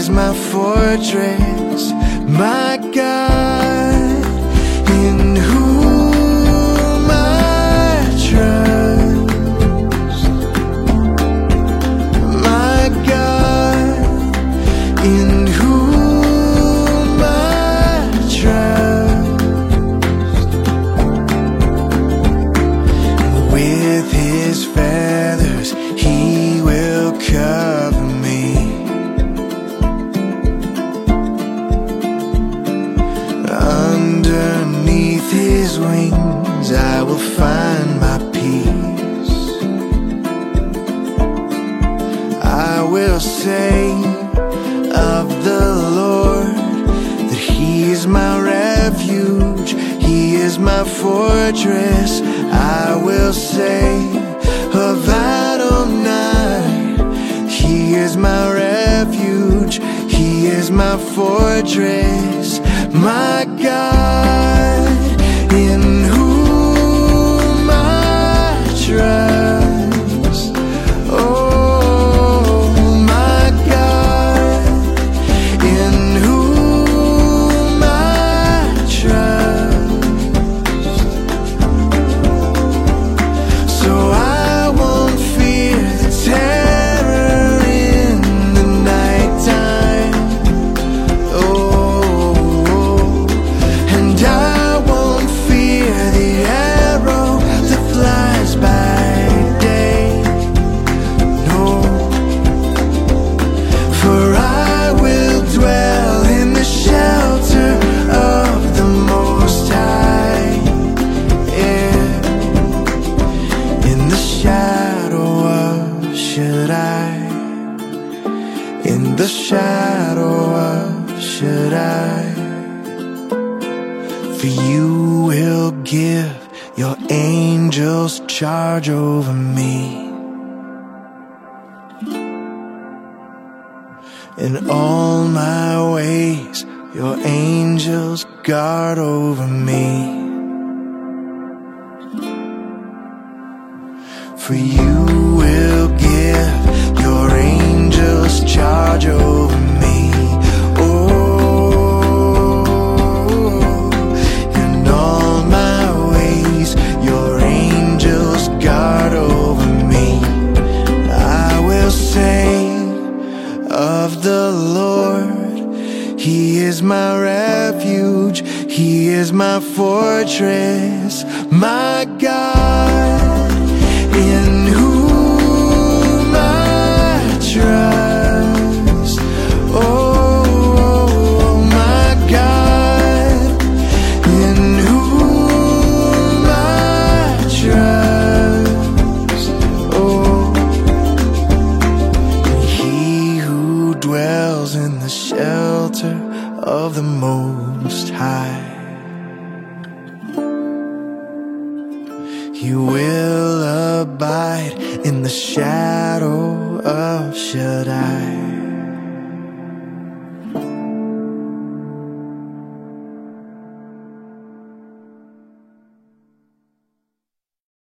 is my fortress, my God, in whom I trust. My God, in whom I trust. With his feathers he will cover me. Underneath his wings I will find my peace. I will say of the Lord that he is my refuge, he is my fortress. I will say of Adonai, he is my refuge, he is my fortress, my God, in whom I trust. Oh, my God, in whom I trust. So I won't fear the terror in the nighttime. Oh, and I won't fear the arrow that flies by day. No, for I will dwell in the shelter of the Most High. Yeah. In the shadow of Shaddai, in the shadow of Shaddai. For you will give your angels charge over me. In all my ways your angels guard over me. For you will give your angels charge over me. Oh, in all my ways your angels guard over me. I will sing of the Lord, he is my refuge, he is my fortress, my God, in whom I trust. Oh, my God, in whom I trust. Oh, he who dwells in the shelter of the Most High, he will abide in the shadow of Shaddai.